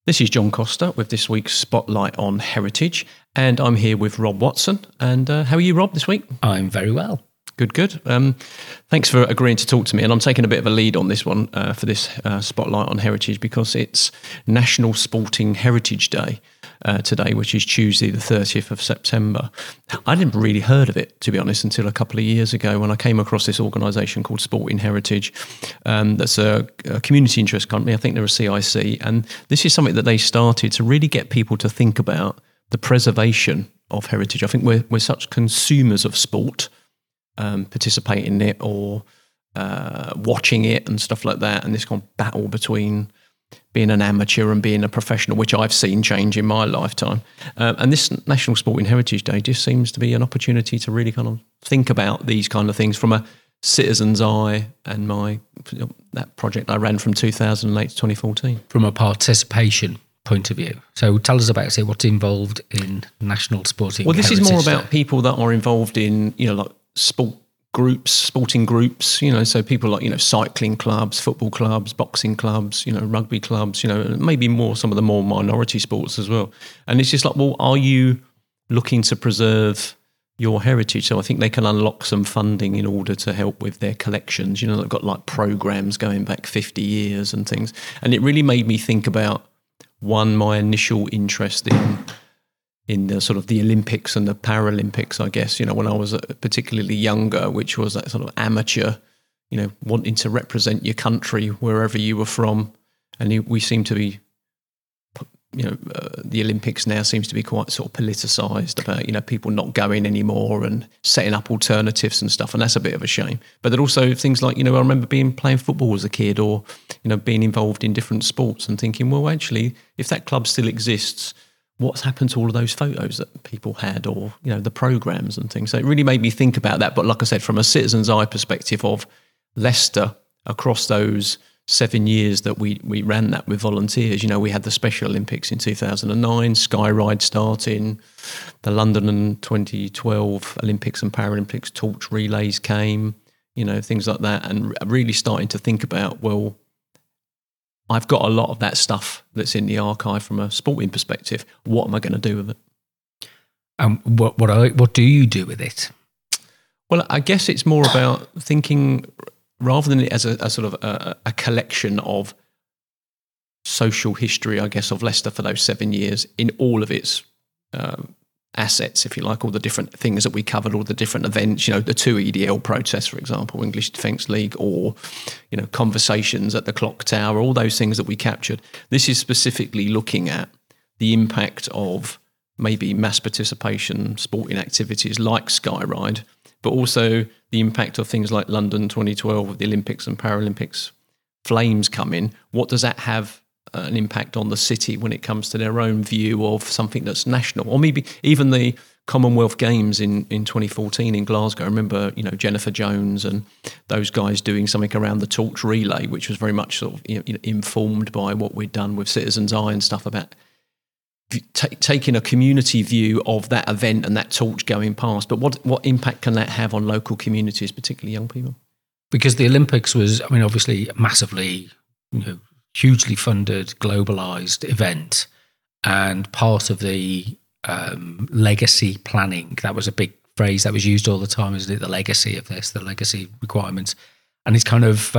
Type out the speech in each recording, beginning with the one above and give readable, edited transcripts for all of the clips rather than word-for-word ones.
This is John Costa with this week's Spotlight on Heritage, and I'm here with Rob Watson. And how are you, Rob, this week? I'm very well. Good. Thanks for agreeing to talk to me. And I'm taking a bit of a lead on this one for this Spotlight on Heritage because it's National Sporting Heritage Day today, which is Tuesday the 30th of September. I didn't really heard of it, to be honest, until a couple of years ago when I came across this organisation called Sporting Heritage. That's a community interest company. I think they're a CIC. And this is something that they started to really get people to think about the preservation of heritage. I think we're such consumers of sport, participating in it or watching it and stuff like that, and this kind of battle between being an amateur and being a professional, which I've seen change in my lifetime. And this National Sporting Heritage Day just seems to be an opportunity to really kind of think about these kind of things from a citizen's eye, and that project I ran from 2008 to 2014. From a participation point of view. So tell us about, say, what's involved in National Sporting Heritage Day. Well, this is more about people that are involved in, like sporting groups, so people like, cycling clubs, football clubs, boxing clubs, rugby clubs, maybe some of the more minority sports as well. And it's just like, well, are you looking to preserve your heritage? So I think they can unlock some funding in order to help with their collections. They've got like programs going back 50 years and things. And it really made me think about, my initial interest in the sort of the Olympics and the Paralympics, I guess, when I was particularly younger, which was that sort of amateur, wanting to represent your country wherever you were from. And we seem to be, the Olympics now seems to be quite sort of politicised about, people not going anymore and setting up alternatives and stuff. And that's a bit of a shame. But there are also things like, I remember playing football as a kid or, being involved in different sports and thinking, well, actually, if that club still exists, what's happened to all of those photos that people had or, the programs and things. So it really made me think about that. But like I said, from a citizen's eye perspective of Leicester across those 7 years that we ran that with volunteers, we had the Special Olympics in 2009, Skyride starting, the London 2012 Olympics and Paralympics torch relays came, things like that. And really starting to think about, well, I've got a lot of that stuff that's in the archive from a sporting perspective. What am I going to do with it? What do you do with it? Well, I guess it's more about thinking, rather than it as a sort of a collection of social history, I guess, of Leicester for those 7 years in all of its assets, if you like, all the different things that we covered, all the different events, the 2 EDL protests, for example, English Defence League, or, conversations at the clock tower, all those things that we captured. This is specifically looking at the impact of maybe mass participation sporting activities like Skyride, but also the impact of things like London 2012 with the Olympics and Paralympics flames coming. What does that have an impact on the city when it comes to their own view of something that's national? Or maybe even the Commonwealth Games in 2014 in Glasgow. I remember, Jennifer Jones and those guys doing something around the torch relay, which was very much sort of informed by what we'd done with Citizen's Eye and stuff about taking a community view of that event and that torch going past. But what impact can that have on local communities, particularly young people? Because the Olympics was, obviously massively, hugely funded, globalised event, and part of the legacy planning. That was a big phrase that was used all the time, isn't it? The legacy of this, the legacy requirements. And it's kind of,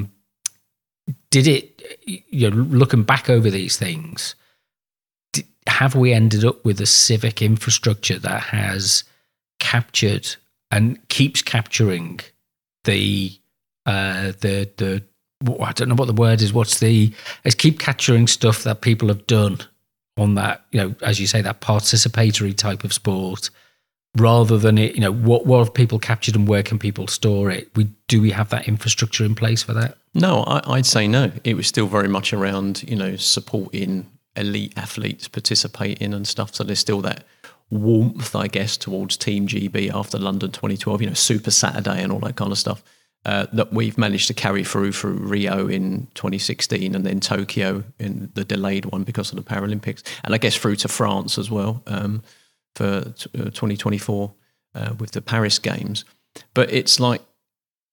looking back over these things, have we ended up with a civic infrastructure that has captured and keeps capturing the I don't know what the word is. It's keep capturing stuff that people have done on that, as you say, that participatory type of sport, rather than it, what have people captured and where can people store it? Do we have that infrastructure in place for that? No, I'd say no. It was still very much around, supporting elite athletes participating and stuff. So there's still that warmth, I guess, towards Team GB after London 2012, Super Saturday and all that kind of stuff. That we've managed to carry through Rio in 2016 and then Tokyo in the delayed one because of the Paralympics, and I guess through to France as well for 2024 with the Paris Games. But it's like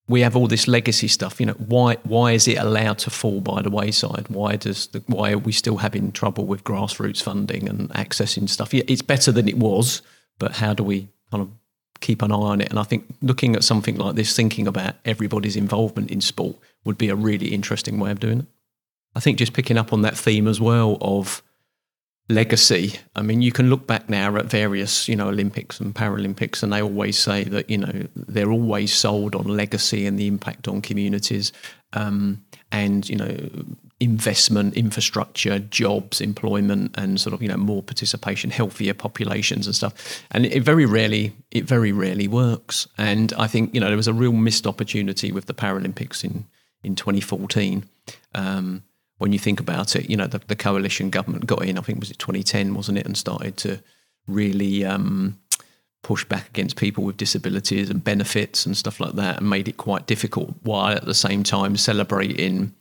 we have all this legacy stuff. Why is it allowed to fall by the wayside? Why are we still having trouble with grassroots funding and accessing stuff? Yeah, it's better than it was, but how do we kind of keep an eye on it? And I think looking at something like this, thinking about everybody's involvement in sport would be a really interesting way of doing it. I think just picking up on that theme as well of legacy. I mean, you can look back now at various, Olympics and Paralympics, and they always say that, they're always sold on legacy and the impact on communities, and, investment, infrastructure, jobs, employment, and sort of, more participation, healthier populations and stuff. And it very rarely works. And I think, there was a real missed opportunity with the Paralympics in 2014. When you think about it, the coalition government got in, I think, was it 2010, wasn't it, and started to really push back against people with disabilities and benefits and stuff like that, and made it quite difficult, while at the same time celebrating,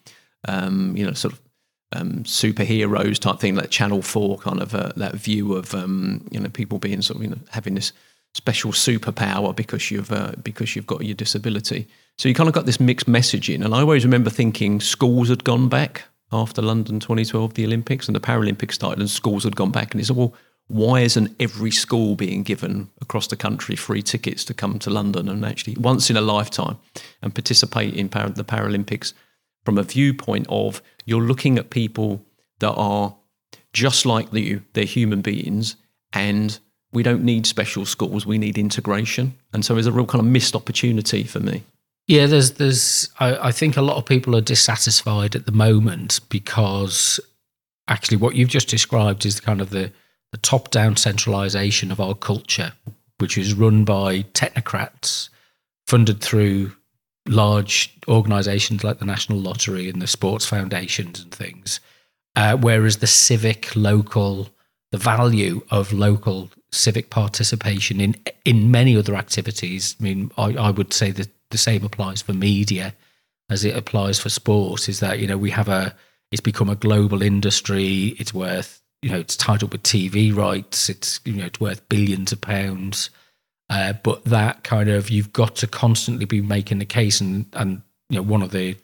superheroes type thing, like Channel 4 kind of that view of, people being sort of, having this special superpower because you've got your disability. So you kind of got this mixed messaging. And I always remember thinking schools had gone back after London 2012, the Olympics, and the Paralympics started, and schools had gone back. And it's, well, why isn't every school being given across the country free tickets to come to London and actually once in a lifetime and participate in the Paralympics from a viewpoint of you're looking at people that are just like you, they're human beings, and we don't need special schools, we need integration. And so there's a real kind of missed opportunity for me. Yeah, I think a lot of people are dissatisfied at the moment because actually what you've just described is kind of the top-down centralisation of our culture, which is run by technocrats, funded through large organisations like the National Lottery and the sports foundations and things, whereas the value of local civic participation in many other activities, I mean, I would say that the same applies for media as it applies for sport, is that, it's become a global industry. It's worth, it's tied up with TV rights. It's, it's worth billions of pounds. But that kind of, you've got to constantly be making the case. And one of the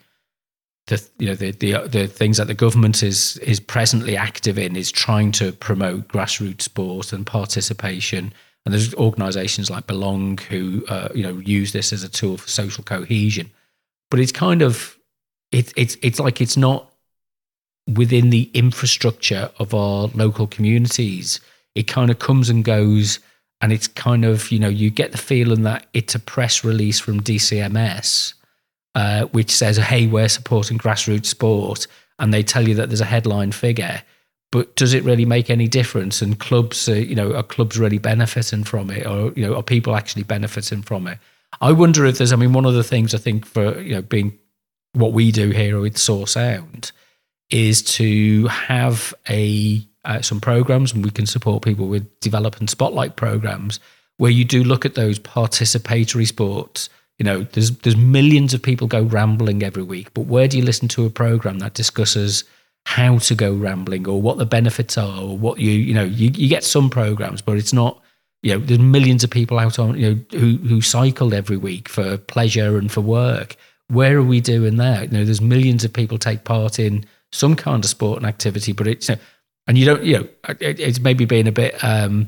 things that the government is presently active in is trying to promote grassroots sport and participation. And there's organisations like Belong who use this as a tool for social cohesion. But it's kind of it's like it's not within the infrastructure of our local communities. It kind of comes and goes, and it's kind of, you get the feeling that it's a press release from DCMS, which says, hey, we're supporting grassroots sport, and they tell you that there's a headline figure. But does it really make any difference? And clubs, are clubs really benefiting from it, or are people actually benefiting from it? I wonder if there's. I mean, one of the things I think for being what we do here with Soar Sound is to have some programs, and we can support people with developing spotlight programs where you do look at those participatory sports. There's millions of people go rambling every week, but where do you listen to a program that discusses how to go rambling or what the benefits are, or what you get some programs, but it's not, there's millions of people out on, who cycle every week for pleasure and for work. Where are we doing that? There's millions of people take part in some kind of sport and activity, but it's, and you don't, it's maybe being a bit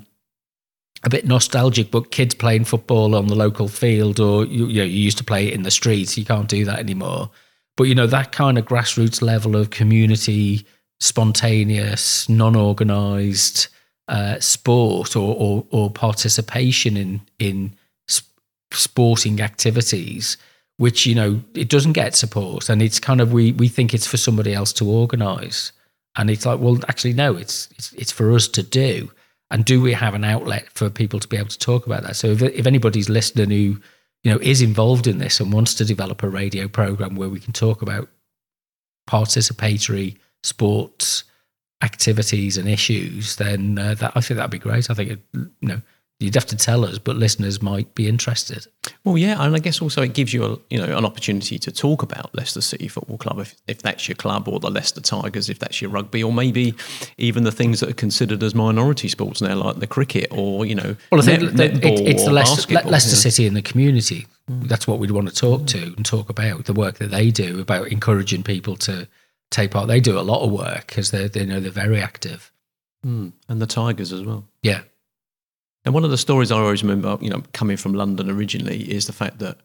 nostalgic, but kids playing football on the local field, or, you used to play it in the streets. You can't do that anymore. But, that kind of grassroots level of community, spontaneous, non-organised sport or participation in sporting activities, which, it doesn't get support. And it's kind of, we think it's for somebody else to organise. And it's like, well, actually, no, it's for us to do. And do we have an outlet for people to be able to talk about that? So if anybody's listening who, is involved in this and wants to develop a radio program where we can talk about participatory sports activities and issues, then I think that'd be great. I think, you'd have to tell us, but listeners might be interested. Well, yeah, and I guess also it gives you an opportunity to talk about Leicester City Football Club if that's your club, or the Leicester Tigers if that's your rugby, or maybe even the things that are considered as minority sports now, like the cricket, or Well, I think netball, it's the Leicester City in the community That's what we'd want to talk to and talk about the work that they do, about encouraging people to take part. They do a lot of work because they're very active. And the Tigers as well. Yeah. And one of the stories I always remember, coming from London originally, is the fact that,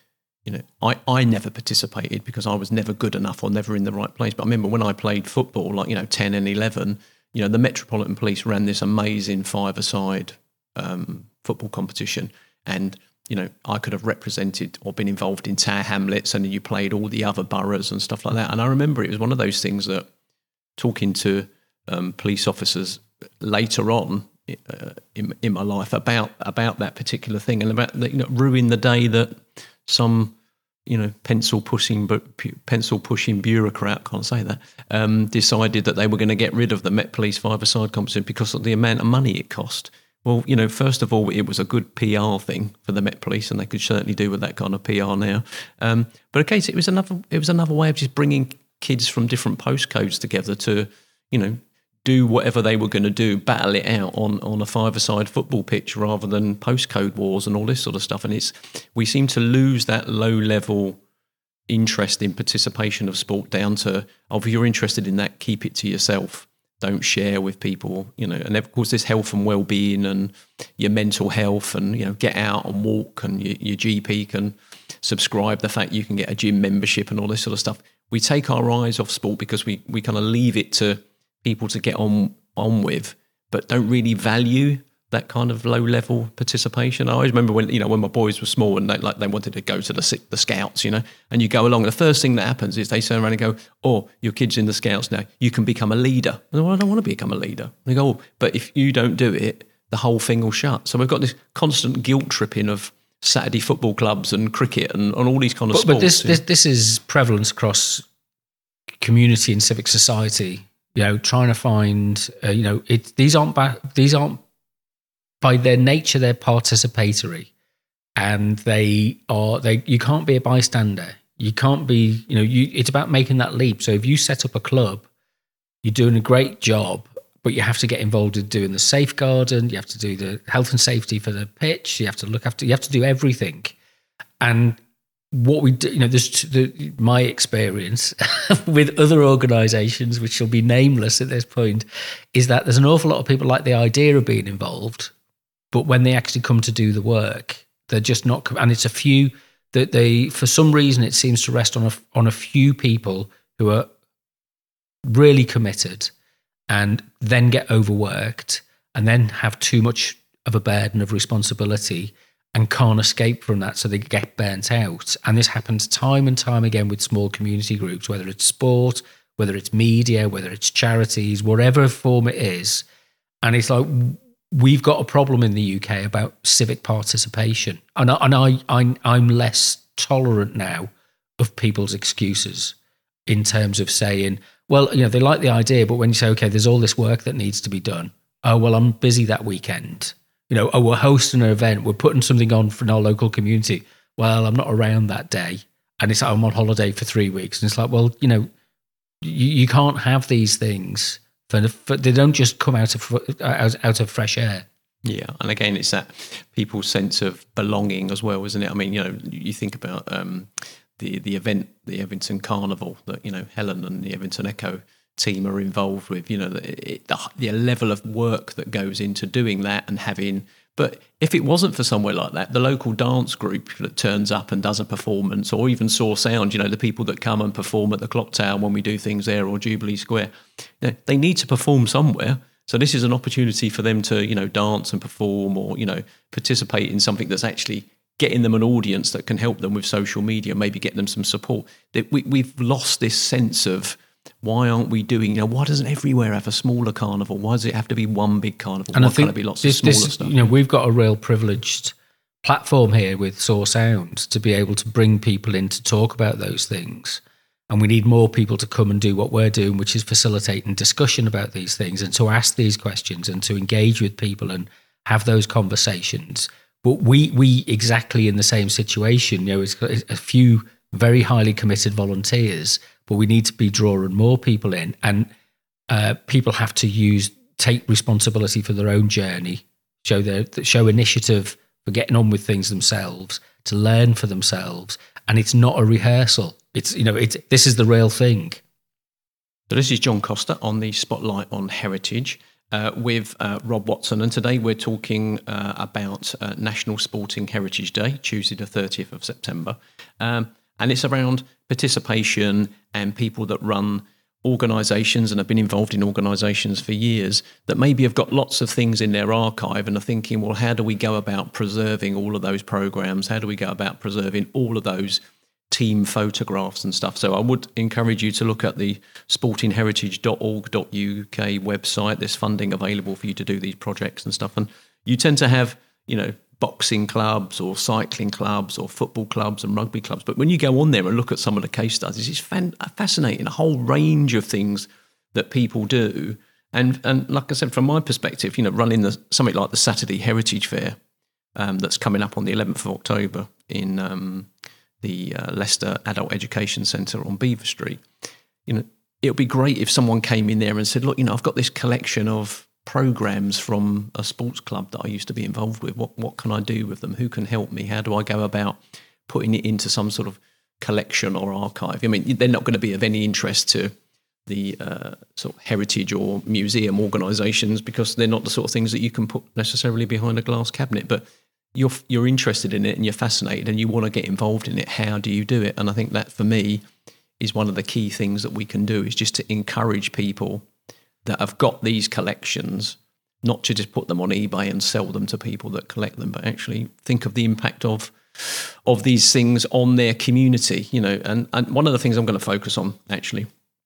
I never participated because I was never good enough or never in the right place. But I remember when I played football, 10 and 11, the Metropolitan Police ran this amazing five-a-side football competition. And, I could have represented or been involved in Tower Hamlets, and then you played all the other boroughs and stuff like that. And I remember it was one of those things that, talking to police officers later on in my life about that particular thing, and about ruin the day that some pencil pushing bureaucrat, can't say that, decided that they were going to get rid of the Met Police five-a-side competition because of the amount of money it cost. Well, first of all, it was a good PR thing for the Met Police, and they could certainly do with that kind of PR now. But okay, so it was another way of just bringing kids from different postcodes together to, do whatever they were going to do, battle it out on a five-a-side football pitch rather than postcode wars and all this sort of stuff. And we seem to lose that low-level interest in participation of sport down to, if you're interested in that, keep it to yourself. Don't share with people, and of course there's health and well-being and your mental health, and, get out and walk, and your GP can subscribe the fact you can get a gym membership and all this sort of stuff. We take our eyes off sport because we kind of leave it to people to get on with, but don't really value that kind of low-level participation. I always remember when my boys were small and they wanted to go to the scouts, and you go along. The first thing that happens is they turn around and go, "Oh, your kid's in the scouts now. You can become a leader." And I don't want to become a leader. And they go, "Oh, but if you don't do it, the whole thing will shut." So we've got this constant guilt tripping of Saturday football clubs and cricket and all these kind of sports. But this is prevalent across community and civic society. Trying to find, these aren't by their nature, they're participatory, and you can't be a bystander. You can't be, it's about making that leap. So if you set up a club, you're doing a great job, but you have to get involved in doing the safeguarding, you have to do the health and safety for the pitch, you have to do everything. And what we do, my experience with other organisations, which shall be nameless at this point, is that there's an awful lot of people like the idea of being involved, but when they actually come to do the work, they're just not. And it's a few that for some reason, it seems to rest on a few people who are really committed, and then get overworked, and then have too much of a burden of responsibility, and can't escape from that, so they get burnt out. And this happens time and time again with small community groups, whether it's sport, whether it's media, whether it's charities, whatever form it is. And it's like, we've got a problem in the UK about civic participation. And I'm less tolerant now of people's excuses in terms of saying, well, they like the idea, but when you say, okay, there's all this work that needs to be done. Oh, well, I'm busy that weekend. We're hosting an event, we're putting something on for our local community. Well, I'm not around that day. And it's like, I'm on holiday for 3 weeks. And it's like, well, you can't have these things. They don't just come out of fresh air. Yeah, and again, it's that people's sense of belonging as well, isn't it? I mean, you think about the event, the Evington Carnival that, Helen and the Evington Echo team are involved with, the level of work that goes into doing that and having. But if it wasn't for somewhere like that, the local dance group that turns up and does a performance, or even Saw Sound, the people that come and perform at the Clock Tower when we do things there, or Jubilee Square, they need to perform somewhere. So this is an opportunity for them to, dance and perform, or, participate in something that's actually getting them an audience that can help them with social media, maybe get them some support. We've lost this sense of, why aren't we doing, why doesn't everywhere have a smaller carnival? Why does it have to be one big carnival? And why I think can't it be lots of smaller stuff? We've got a real privileged platform here with Saw Sound to be able to bring people in to talk about those things. And we need more people to come and do what we're doing, which is facilitating discussion about these things, and to ask these questions and to engage with people and have those conversations. But we exactly in the same situation, it's a few very highly committed volunteers, but we need to be drawing more people in, and people have to take responsibility for their own journey, show initiative for getting on with things themselves, to learn for themselves. And it's not a rehearsal. It's, this is the real thing. So this is John Costa on the Spotlight on Heritage with Rob Watson. And today we're talking about National Sporting Heritage Day, Tuesday the 30th of September. And it's around participation and people that run organisations and have been involved in organisations for years that maybe have got lots of things in their archive and are thinking, well, how do we go about preserving all of those programmes? How do we go about preserving all of those team photographs and stuff? So I would encourage you to look at the sportingheritage.org.uk website. There's funding available for you to do these projects and stuff. And you tend to have, boxing clubs or cycling clubs or football clubs and rugby clubs. But when you go on there and look at some of the case studies, it's fascinating, a whole range of things that people do. And like I said, from my perspective, running something like the Saturday Heritage Fair that's coming up on the 11th of October in the Leicester Adult Education Centre on Beaver Street, it would be great if someone came in there and said, look, I've got this collection of programs from a sports club that I used to be involved with. What can I do with them? Who can help me? How do I go about putting it into some sort of collection or archive? I mean, they're not going to be of any interest to the sort of heritage or museum organisations because they're not the sort of things that you can put necessarily behind a glass cabinet. But you're interested in it and you're fascinated and you want to get involved in it. How do you do it? And I think that for me is one of the key things that we can do, is just to encourage people that have got these collections, not to just put them on eBay and sell them to people that collect them, but actually think of the impact of these things on their community, And one of the things I'm going to focus on actually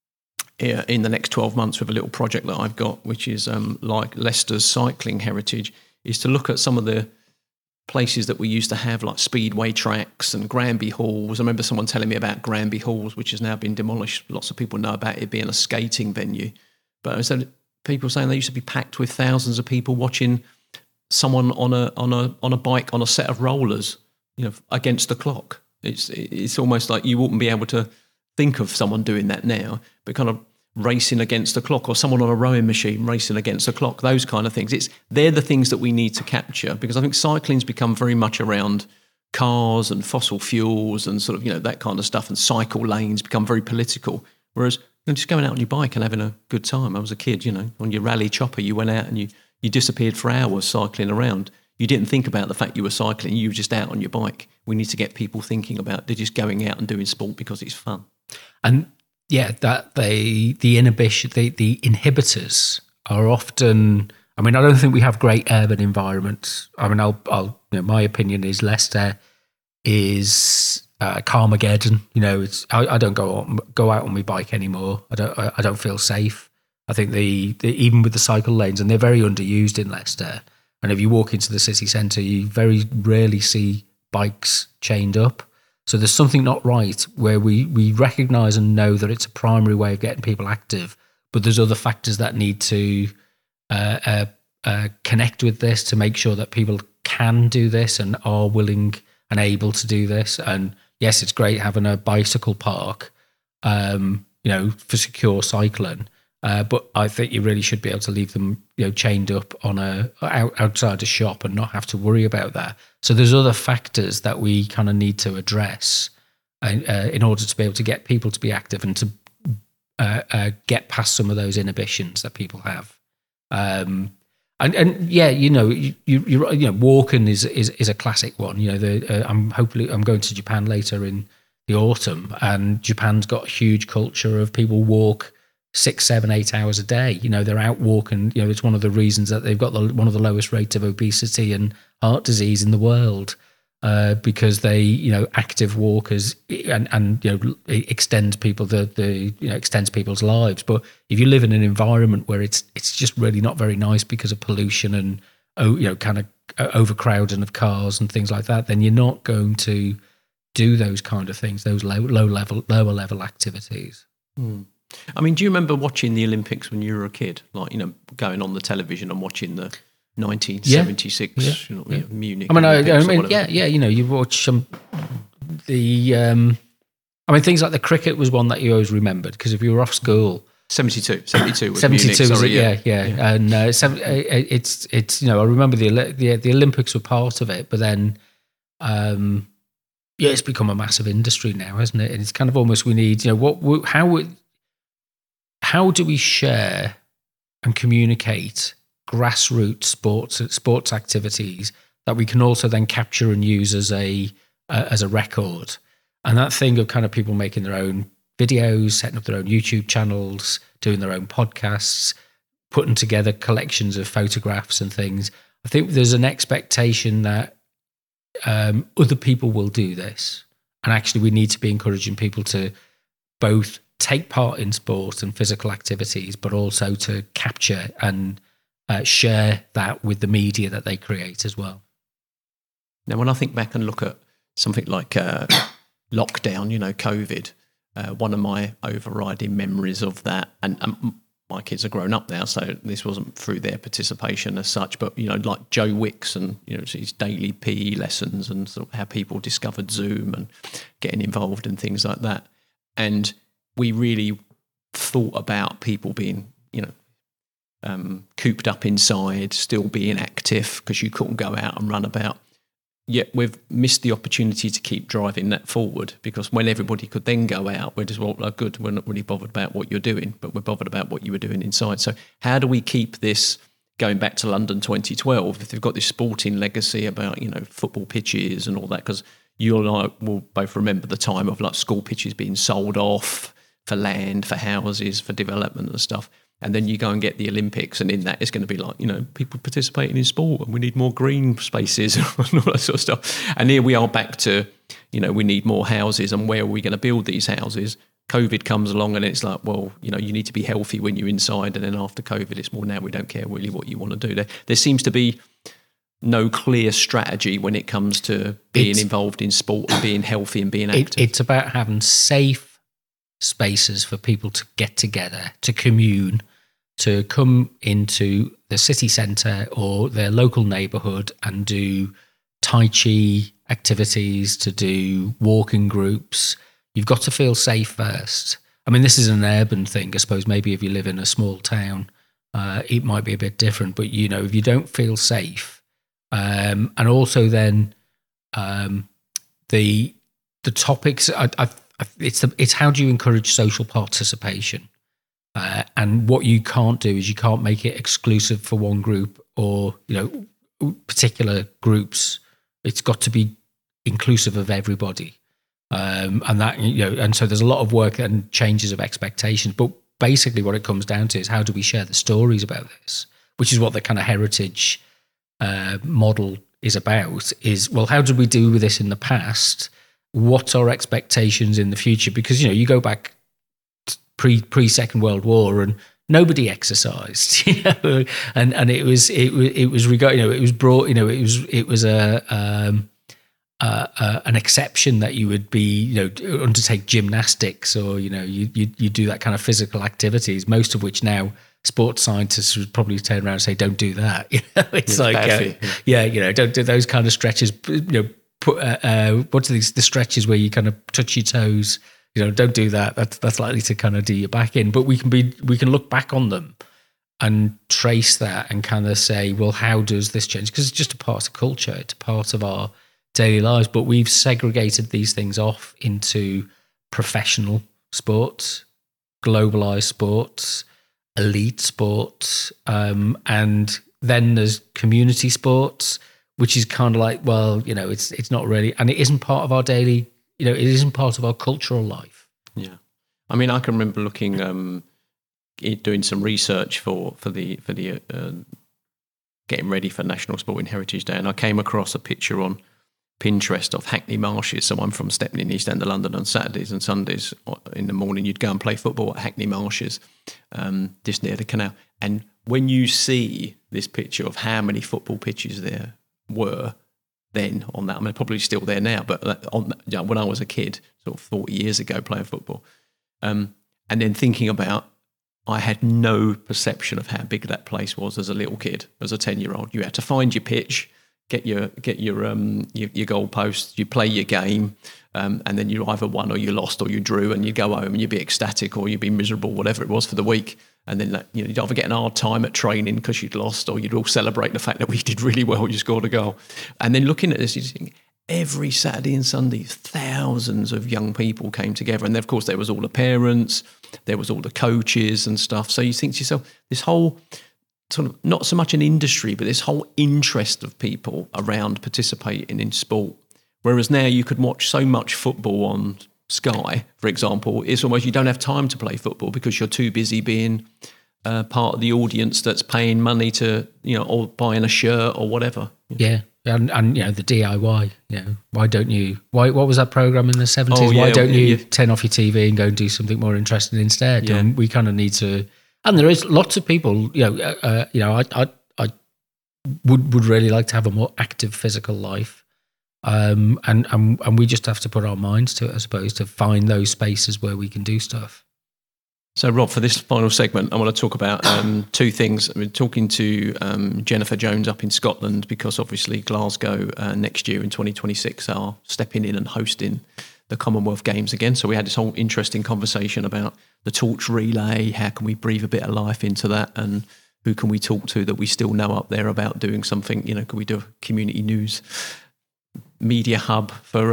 in the next 12 months with a little project that I've got, which is like Leicester's cycling heritage, is to look at some of the places that we used to have, like speedway tracks and Granby Halls. I remember someone telling me about Granby Halls, which has now been demolished. Lots of people know about it being a skating venue. But I said, people saying they used to be packed with thousands of people watching someone on a bike on a set of rollers, against the clock. It's almost like you wouldn't be able to think of someone doing that now, but kind of racing against the clock, or someone on a rowing machine racing against the clock. Those kind of things. They're the things that we need to capture, because I think cycling's become very much around cars and fossil fuels and sort of that kind of stuff, and cycle lanes become very political, whereas just going out on your bike and having a good time. I was a kid, on your rally chopper, you went out and you disappeared for hours cycling around. You didn't think about the fact you were cycling. You were just out on your bike. We need to get people thinking about they're just going out and doing sport because it's fun. And yeah, that the inhibition, the inhibitors are often. I mean, I don't think we have great urban environments. I mean, my opinion is Leicester is Carmageddon. I don't go out on my bike anymore. I don't feel safe. I think the even with the cycle lanes, and they're very underused in Leicester. And if you walk into the city centre, you very rarely see bikes chained up. So there's something not right where we recognise and know that it's a primary way of getting people active, but there's other factors that need to connect with this to make sure that people can do this and are willing and able to do this. And yes, it's great having a bicycle park, for secure cycling. But I think you really should be able to leave them, chained up on outside a shop and not have to worry about that. So there's other factors that we kind of need to address in order to be able to get people to be active and to get past some of those inhibitions that people have. And yeah, walking is a classic one. I'm going to Japan later in the autumn, and Japan's got a huge culture of people walk 6, 7, 8 hours a day. They're out walking. It's one of the reasons that they've got one of the lowest rates of obesity and heart disease in the world, because they, active walkers, and it extends people extends people's lives. But if you live in an environment where it's just really not very nice because of pollution and kind of overcrowding of cars and things like that, then you're not going to do those kind of things, those lower level activities. I mean, do you remember watching the Olympics when you were a kid? Like, going on the television and watching the 1976 Munich. You watch things like the cricket was one that you always remembered, because if you were off school, 72 was 72 Munich, was sorry, it? Yeah. And it's I remember the Olympics were part of it, but then it's become a massive industry now, hasn't it? And it's kind of almost we need how do we share and communicate grassroots sports activities that we can also then capture and use as a record. And that thing of kind of people making their own videos, setting up their own YouTube channels, doing their own podcasts, putting together collections of photographs and things. I think there's an expectation that other people will do this. And actually we need to be encouraging people to both take part in sport and physical activities, but also to capture and share that with the media that they create as well. Now, when I think back and look at something like lockdown, COVID, one of my overriding memories of that, and my kids are grown up now, so this wasn't through their participation as such, but, like Joe Wicks and, his daily PE lessons and sort of how people discovered Zoom and getting involved and things like that. And we really thought about people being, cooped up inside, still being active because you couldn't go out and run about. Yet we've missed the opportunity to keep driving that forward, because when everybody could then go out, we're just, good, we're not really bothered about what you're doing, but we're bothered about what you were doing inside. So how do we keep this going back to London 2012, if they've got this sporting legacy about, football pitches and all that? Because you and I will both remember the time of like school pitches being sold off for land, for houses, for development and stuff. And then you go and get the Olympics, and in that it's going to be like, people participating in sport, and we need more green spaces and all that sort of stuff. And here we are back to, we need more houses, and where are we going to build these houses? COVID comes along and it's like, well, you need to be healthy when you're inside. And then after COVID, it's more now we don't care really what you want to do. There seems to be no clear strategy when it comes to being involved in sport and being healthy and being active. It's about having safe spaces for people to get together, to commune, to come into the city centre or their local neighbourhood and do Tai Chi activities, to do walking groups. You've got to feel safe first. I mean, this is an urban thing. I suppose maybe if you live in a small town, it might be a bit different. But, if you don't feel safe, and also then the topics, it's how do you encourage social participation? And what you can't do is you can't make it exclusive for one group or, particular groups. It's got to be inclusive of everybody. And that, and so there's a lot of work and changes of expectations. But basically what it comes down to is how do we share the stories about this, which is what the kind of heritage model is about, is, well, how did we do with this in the past? What's our expectations in the future? Because, you go back pre Second World War and nobody exercised, and it was regarded, it was brought, it was an exception that you would be, undertake gymnastics or, you do that kind of physical activities, most of which now sports scientists would probably turn around and say, don't do that. It's like, don't do those kind of stretches, what are the stretches where you kind of touch your toes? Don't do that. That's likely to kind of do your back in. But we can look back on them and trace that and kind of say, well, how does this change? Because it's just a part of culture. It's a part of our daily lives. But we've segregated these things off into professional sports, globalized sports, elite sports, and then there's community sports, which is kind of like, well, it's not really, and it isn't part of our daily, it isn't part of our cultural life. Yeah. I mean, I can remember looking, doing some research for the getting ready for National Sporting Heritage Day, and I came across a picture on Pinterest of Hackney Marshes. So I'm from Stepney in East End of London. On Saturdays and Sundays in the morning, you'd go and play football at Hackney Marshes, just near the canal. And when you see this picture of how many football pitches there were then on that, I mean, probably still there now, but when I was a kid, sort of 40 years ago, playing football, and then thinking about, I had no perception of how big that place was as a little kid, as a 10-year-old. You had to find your pitch. get your goalposts, you play your game, and then you either won or you lost or you drew, and you go home and you'd be ecstatic or you'd be miserable, whatever it was for the week. And then you'd either get an hard time at training because you'd lost, or you'd all celebrate the fact that we did really well, you scored a goal. And then looking at this, you think every Saturday and Sunday, thousands of young people came together. And then, of course, there was all the parents, there was all the coaches and stuff. So you think to yourself, this whole sort of, not so much an industry, but this whole interest of people around participating in sport. Whereas now you could watch so much football on Sky, for example. It's almost, you don't have time to play football because you're too busy being part of the audience that's paying money to, or buying a shirt or whatever. Yeah. And the DIY, why don't you, what was that program in the 70s? Oh, yeah, why don't you turn off your TV and go and do something more interesting instead? Yeah. And we kind of need to, and there is lots of people, I would really like to have a more active physical life. And we just have to put our minds to it, I suppose, to find those spaces where we can do stuff. So, Rob, for this final segment, I want to talk about two things. I've been talking to Jennifer Jones up in Scotland because obviously Glasgow next year in 2026 are stepping in and hosting the Commonwealth Games again. So we had this whole interesting conversation about the torch relay. How can we breathe a bit of life into that? And who can we talk to that we still know up there about doing something? Could we do a community news media hub for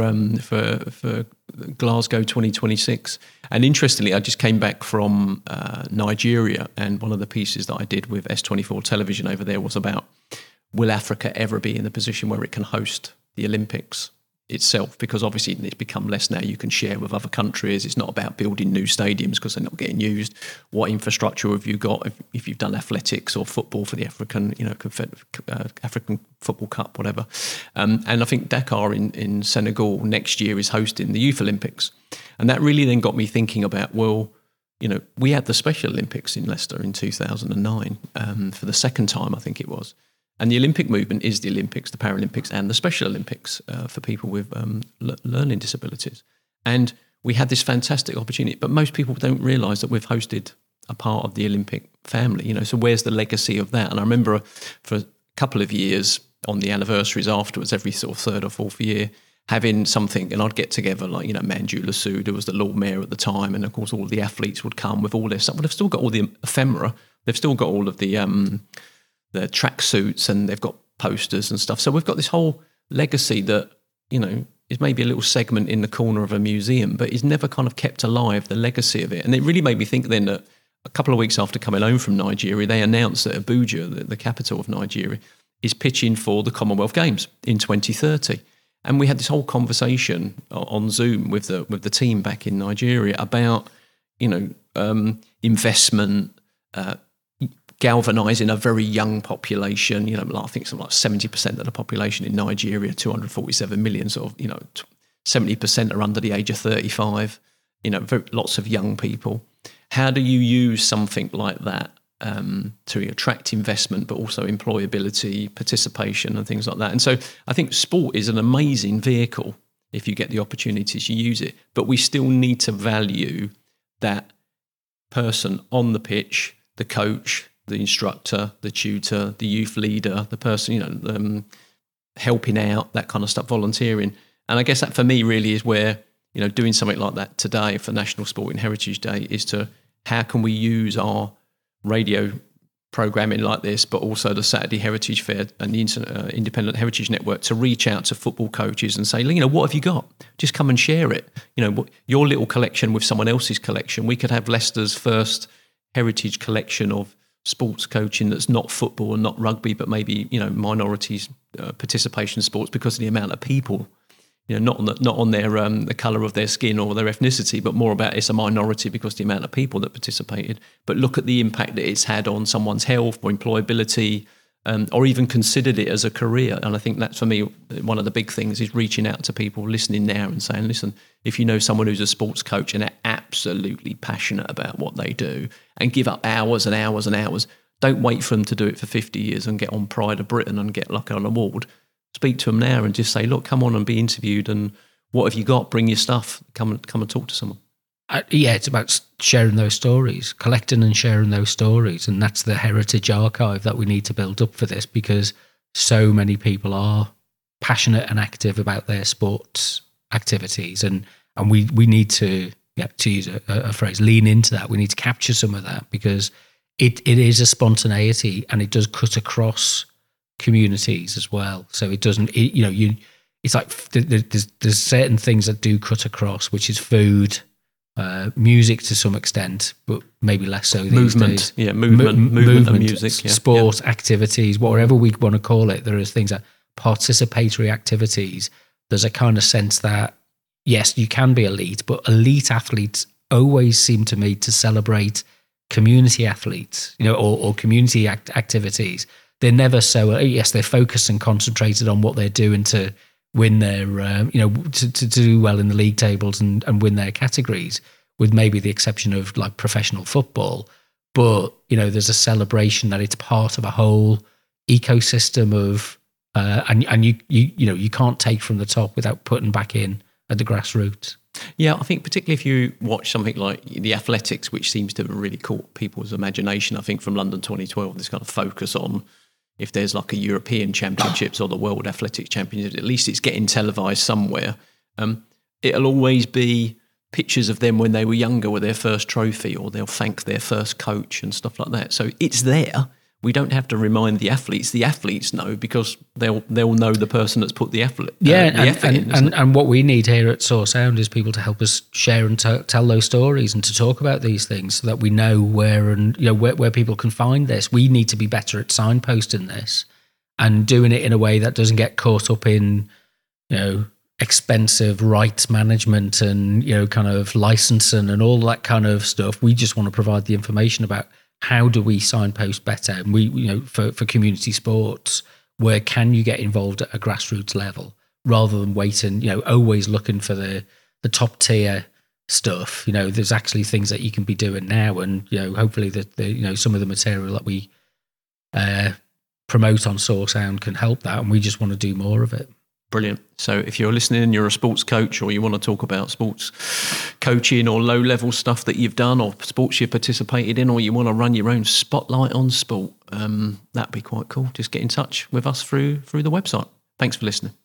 Glasgow 2026? And interestingly, I just came back from Nigeria, and one of the pieces that I did with S24 television over there was about, will Africa ever be in the position where it can host the Olympics itself? Because obviously it's become less now. You can share with other countries. It's not about building new stadiums because they're not getting used. What infrastructure have you got if you've done athletics or football for the African, African Football Cup, whatever. And I think Dakar in Senegal next year is hosting the Youth Olympics. And that really then got me thinking about, we had the Special Olympics in Leicester in 2009 for the second time, I think it was. And the Olympic movement is the Olympics, the Paralympics, and the Special Olympics for people with learning disabilities. And we had this fantastic opportunity, but most people don't realise that we've hosted a part of the Olympic family. So where's the legacy of that? And I remember for a couple of years on the anniversaries afterwards, every sort of third or fourth year, having something, and I'd get together like, Manju Lasoud, who was the Lord Mayor at the time, and of course all the athletes would come with all their stuff. But they've still got all the ephemera. They've still got all of the tracksuits, and they've got posters and stuff. So we've got this whole legacy that, is maybe a little segment in the corner of a museum, but is never kind of kept alive, the legacy of it. And it really made me think then that a couple of weeks after coming home from Nigeria, they announced that Abuja, the capital of Nigeria, is pitching for the Commonwealth Games in 2030. And we had this whole conversation on Zoom with the team back in Nigeria about, investment, galvanising a very young population. I think something like 70% of the population in Nigeria, 247 million, 70% are under the age of 35. Lots of young people. How do you use something like that to attract investment, but also employability, participation, and things like that? And so I think sport is an amazing vehicle if you get the opportunity to use it. But we still need to value that person on the pitch, the coach, the instructor, the tutor, the youth leader, the person, helping out, that kind of stuff, volunteering. And I guess that for me really is where, doing something like that today for National Sporting Heritage Day is to, how can we use our radio programming like this, but also the Saturday Heritage Fair and the Independent Heritage Network to reach out to football coaches and say, what have you got? Just come and share it. Your little collection with someone else's collection. We could have Leicester's first heritage collection of sports coaching that's not football and not rugby, but maybe minorities participation sports because of the amount of people. Not on their the colour of their skin or their ethnicity, but more about it's a minority because the amount of people that participated. But look at the impact that it's had on someone's health or employability, or even considered it as a career. And I think that's, for me, one of the big things is reaching out to people listening now and saying, listen, if you know someone who's a sports coach and they're absolutely passionate about what they do and give up hours and hours and hours, don't wait for them to do it for 50 years and get on Pride of Britain and get like an award. Speak to them now and just say, look, come on and be interviewed, and what have you got? Bring your stuff. Come and talk to someone. It's about sharing those stories, collecting and sharing those stories, and that's the heritage archive that we need to build up for this, because so many people are passionate and active about their sports activities, and we need to, to use a phrase, lean into that. We need to capture some of that, because it is a spontaneity, and it does cut across communities as well. So it doesn't, it's like there's certain things that do cut across, which is food, music to some extent, but maybe less so these days. Movement and music, sport, activities, whatever we want to call it. There is things that participatory activities. There's a kind of sense that, yes, you can be elite, but elite athletes always seem to me to celebrate community athletes, or community activities. They're never so, yes, they're focused and concentrated on what they're doing to win their, to do well in the league tables and win their categories, with maybe the exception of like professional football. But, there's a celebration that it's part of a whole ecosystem of, and you can't take from the top without putting back in at the grassroots. Yeah, I think particularly if you watch something like the athletics, which seems to have really caught people's imagination, I think from London 2012, this kind of focus on, if there's like a European Championships or the World Athletics Championships, at least it's getting televised somewhere. It'll always be pictures of them when they were younger with their first trophy, or they'll thank their first coach and stuff like that. So it's there. We don't have to remind the athletes. The athletes know, because they'll know the person that's put the effort in. And what we need here at Soar Sound is people to help us share and tell those stories, and to talk about these things, so that we know where people can find this. We need to be better at signposting this and doing it in a way that doesn't get caught up in, expensive rights management and, kind of licensing and all that kind of stuff. We just want to provide the information about how do we signpost better? And we, for community sports, where can you get involved at a grassroots level, rather than waiting, always looking for the top tier stuff. There's actually things that you can be doing now, and hopefully some of the material that we promote on Soar Sound can help that, and we just want to do more of it. Brilliant. So if you're listening and you're a sports coach, or you want to talk about sports coaching or low-level stuff that you've done, or sports you've participated in, or you want to run your own spotlight on sport, that'd be quite cool. Just get in touch with us through the website. Thanks for listening.